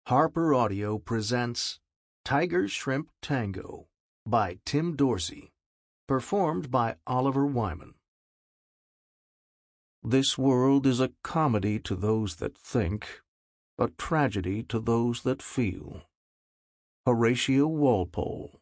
Harper Audio presents Tiger Shrimp Tango by Tim Dorsey, performed by Oliver Wyman. This world is a comedy to those that think, a tragedy to those that feel. Horatio Walpole.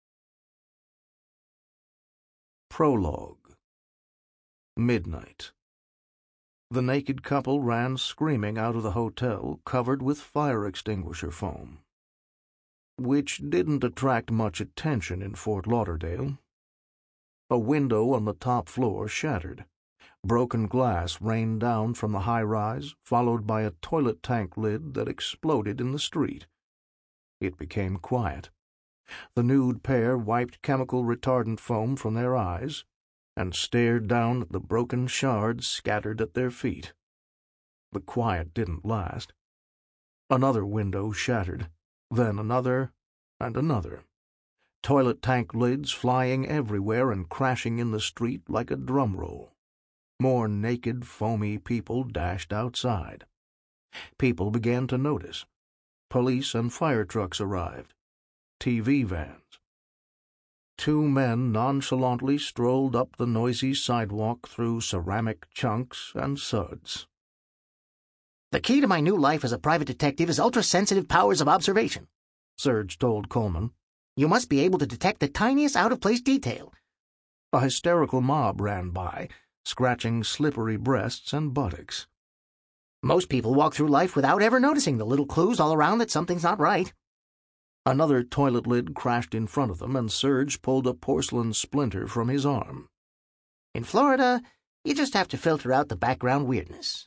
Prologue. Midnight. The naked couple ran screaming out of the hotel, covered with fire extinguisher foam, which didn't attract much attention in Fort Lauderdale. A window on the top floor shattered. Broken glass rained down from the high-rise, followed by a toilet tank lid that exploded in the street. It became quiet. The nude pair wiped chemical retardant foam from their eyes and stared down at the broken shards scattered at their feet. The quiet didn't last. Another window shattered, then another and another. Toilet tank lids flying everywhere and crashing in the street like a drum roll. More naked, foamy people dashed outside. People began to notice. Police and fire trucks arrived. TV vans. Two men nonchalantly strolled up the noisy sidewalk through ceramic chunks and suds. "The key to my new life as a private detective is ultra-sensitive powers of observation," Serge told Coleman. "You must be able to detect the tiniest out-of-place detail." A hysterical mob ran by, scratching slippery breasts and buttocks. "Most people walk through life without ever noticing the little clues all around that something's not right." Another toilet lid crashed in front of them, and Serge pulled a porcelain splinter from his arm. "In Florida, you just have to filter out the background weirdness."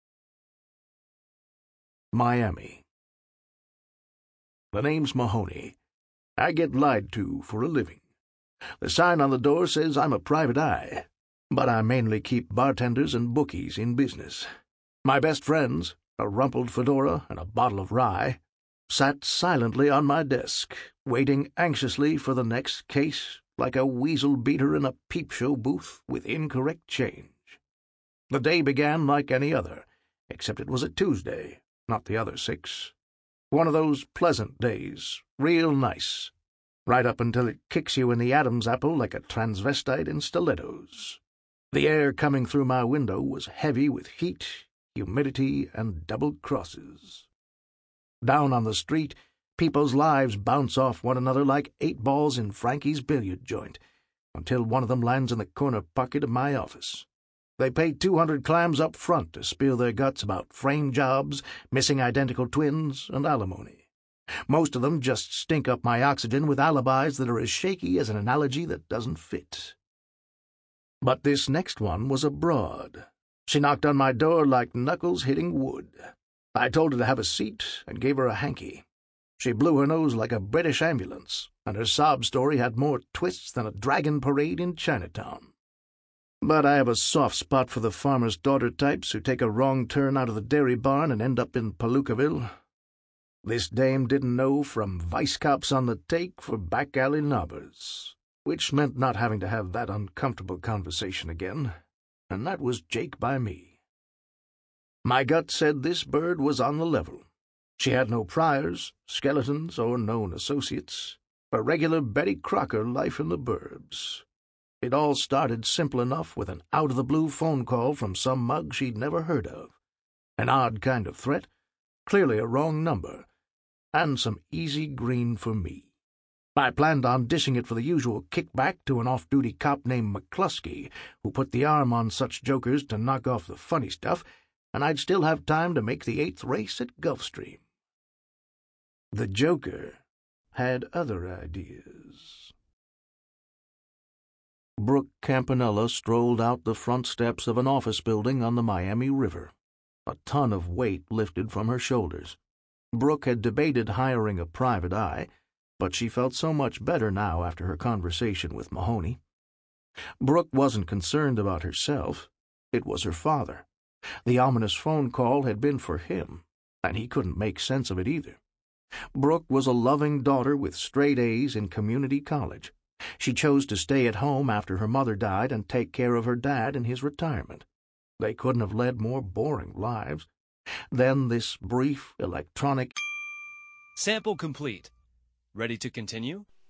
Miami. The name's Mahoney. I get lied to for a living. The sign on the door says I'm a private eye, but I mainly keep bartenders and bookies in business. My best friends, a rumpled fedora and a bottle of rye, sat silently on my desk, waiting anxiously for the next case, like a weasel beater in a peep-show booth with incorrect change. The day began like any other, except it was a Tuesday, not the other 6. One of those pleasant days, real nice, right up until it kicks you in the Adam's apple like a transvestite in stilettos. The air coming through my window was heavy with heat, humidity, and double crosses. Down on the street, people's lives bounce off one another like 8 balls in Frankie's billiard joint, until one of them lands in the corner pocket of my office. They pay 200 clams up front to spill their guts about frame jobs, missing identical twins, and alimony. Most of them just stink up my oxygen with alibis that are as shaky as an analogy that doesn't fit. But this next one was a broad. She knocked on my door like knuckles hitting wood. I told her to have a seat and gave her a hanky. She blew her nose like a British ambulance, and her sob story had more twists than a dragon parade in Chinatown. But I have a soft spot for the farmer's daughter types who take a wrong turn out of the dairy barn and end up in Palookaville. This dame didn't know from vice cops on the take for back alley knobbers, which meant not having to have that uncomfortable conversation again, and that was Jake by me. My gut said this bird was on the level. She had no priors, skeletons, or known associates. A regular Betty Crocker life in the burbs. It all started simple enough with an out-of-the-blue phone call from some mug she'd never heard of. An odd kind of threat, clearly a wrong number, and some easy green for me. I planned on dishing it for the usual kickback to an off-duty cop named McCluskey, who put the arm on such jokers to knock off the funny stuff, and I'd still have time to make the 8th race at Gulfstream. The Joker had other ideas. Brooke Campanella strolled out the front steps of an office building on the Miami River, a ton of weight lifted from her shoulders. Brooke had debated hiring a private eye, but she felt so much better now after her conversation with Mahoney. Brooke wasn't concerned about herself. It was her father. The ominous phone call had been for him, and he couldn't make sense of it either. Brooke was a loving daughter with straight A's in community college. She chose to stay at home after her mother died and take care of her dad in his retirement. They couldn't have led more boring lives. Then this brief electronic Sample complete. Ready to continue?